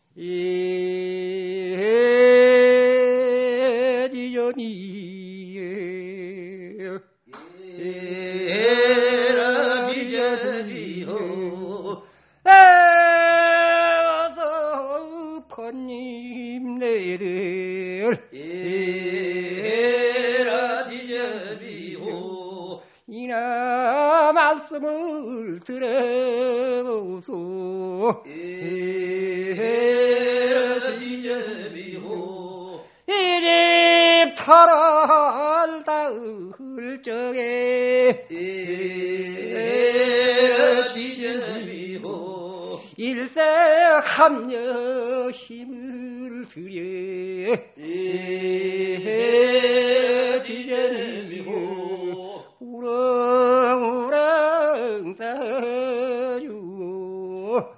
어서 번님네들 이나 말씀을 들어보소. 이집 털을 닿을 적에 일세 합녀 힘을 들여 우렁우렁 따주고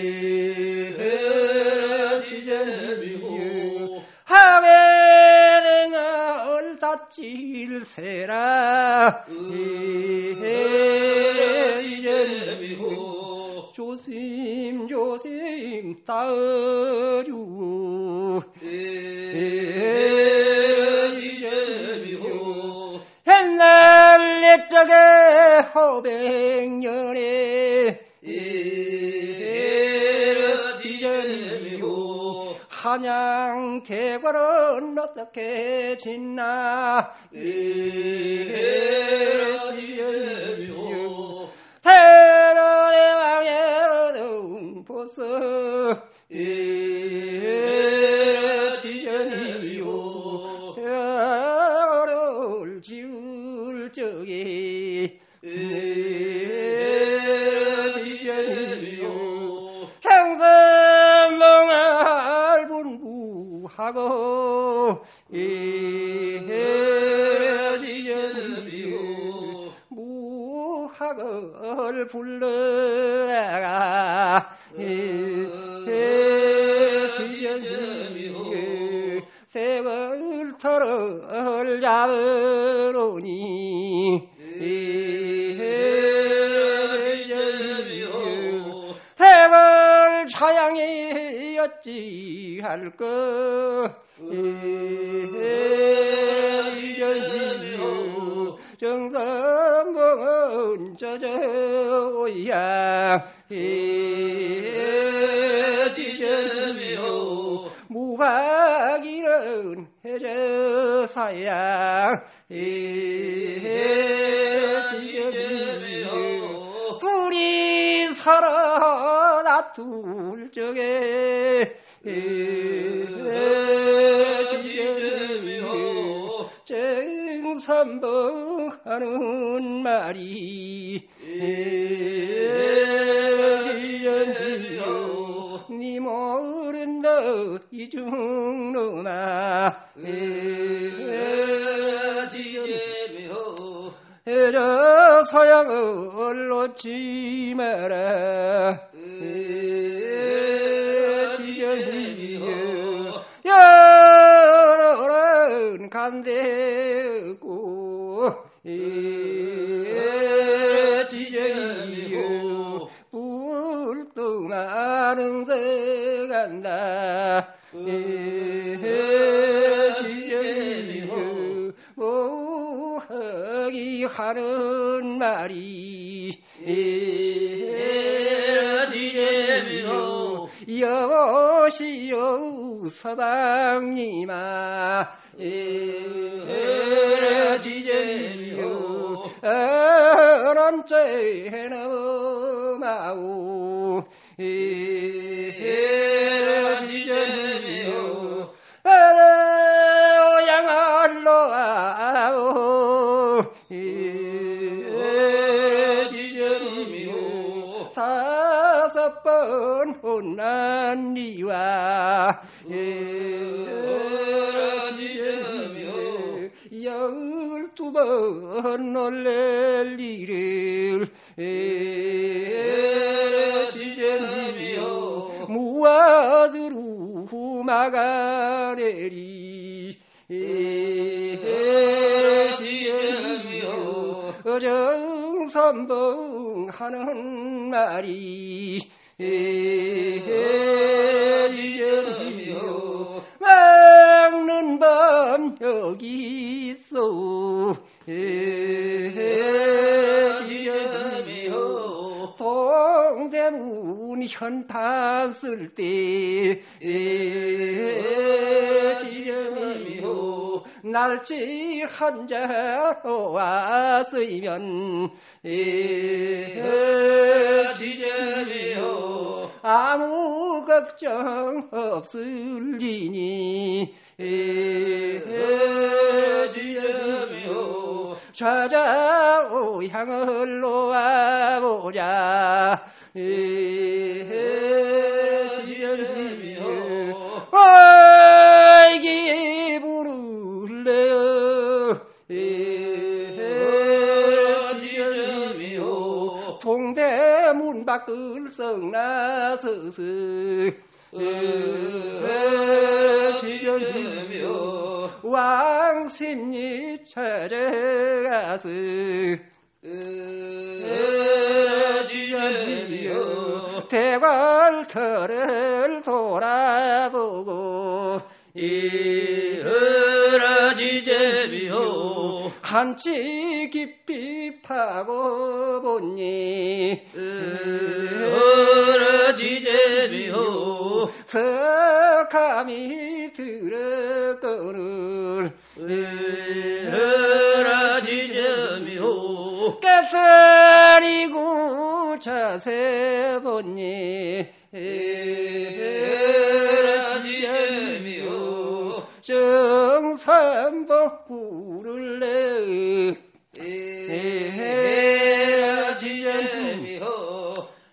하회등을 닫질세라 조심조심 따주고 옛날 옛적에 허백년에 한양 대궐은 어떻게 짓나 대로대왕의 보석 대로를 지을 적에 행선봉을 분부하고 무학을 불러다가 세월터를 잡으로니 세월 차양이 어찌할까 정선봉은 저저야 무학이는 해저사야 둘이 서로 다툴 적에 정선봉하는 말이 니 모른다 이 중놈아 해저 서양을 놓지 마라 여러는 간대고 지정이요 불떠나는 새간다 지정이요 모하기 하는 말이 지정이요 여보시오 서방님아 지정이요 어런째 넘어마오 지정이요 양알로 아오 지정이요 5번 혼난 니와 지정이요 12번 놀랄 일을 지정이요 무아드루 막아내리 지정이요 정선봉하는 말이 지정이요 현판 쓸 때 지점이요 날지 한자 놓았으면 지점이요 아무 걱정 없을리니 지점이요 찾아오 향을 놓아보자 지점이요 아이기 부를래요 지점이요 동대문 밖을 성나서서 지점이요 왕십리 찾아가서 지점이요 대궐터를 돌아보고 지점이요 한치 깊이 파고 보니 지점이요 석함이 들어거늘 지점이요 깨서리고 자세 보니 지점이요 정삼복 부를래 지점이요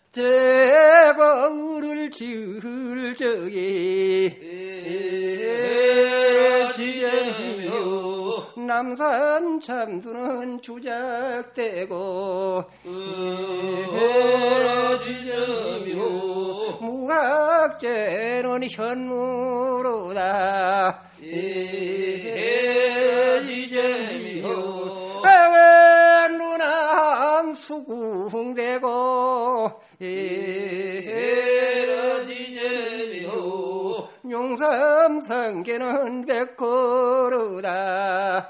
대벌을 지을 적에 지점이요 남산 잠드는 주작되고 지점이요 무학제는 현무로다 지점이요 눈안 수궁되고 지점이요 용삼성계는 백거루다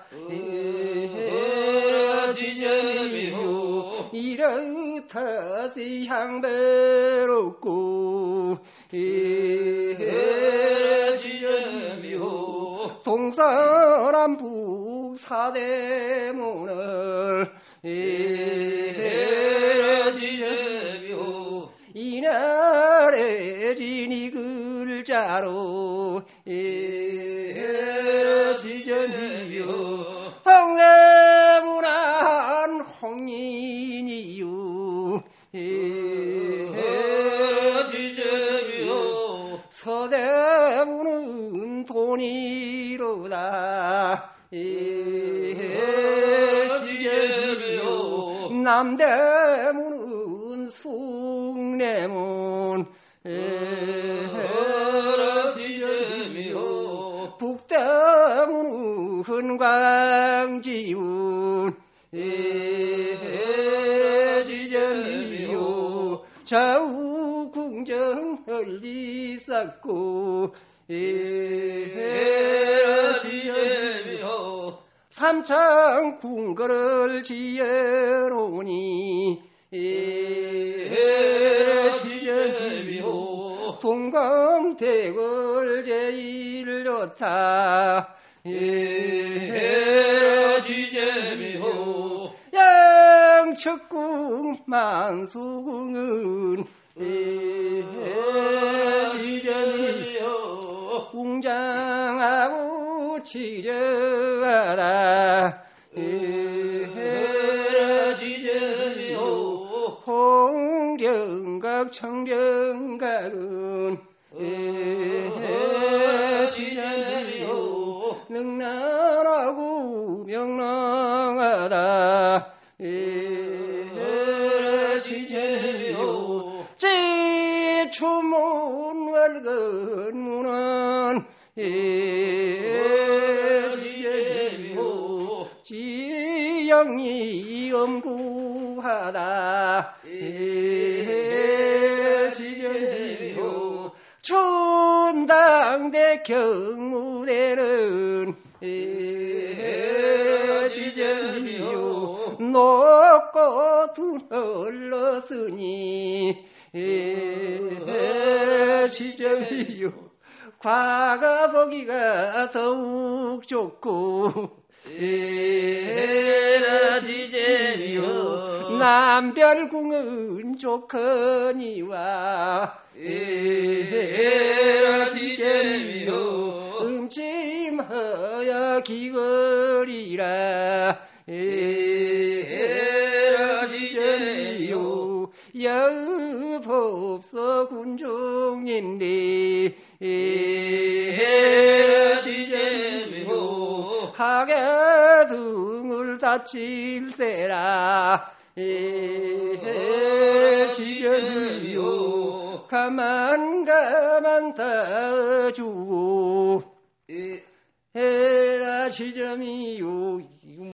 지점이요 이렇다시 향배롭고 지점이요 동서남북 사대문을 지점이요 이날에 지니 글자로 지점이요 동대문안 홍인이유 지점이요 서대문은 돈이로다 지점이요 남대문은 숭례문 지점이요 북대문은 광지문 지점이요 좌우 궁정 널리 쌓고 지점이요 삼창 궁궐을 지어놓으니 지점이요 동검대궐 제일 좋다 지점이요 양척궁 만수궁은 지점이요 웅장하고 치려하다 지점이요 홍정각 청정각은 지점이요 능란하고 명랑하다 지점이요 제추문 월근 문은 지점이요 지영이 엄구하다 지점이요 춘당대 경무대는 지점이요 높고 두널렀으니 지점이요 과가 보기가 더욱 좋고 에라 지점이요 남별궁은 좋거니와 에라 지점이요 음침하여 기거리라 에라 지점이요 여법서 군종님네 에라 지점이요 하게 등을 다칠세라 지점이요 가만 다주고 에라 지점이요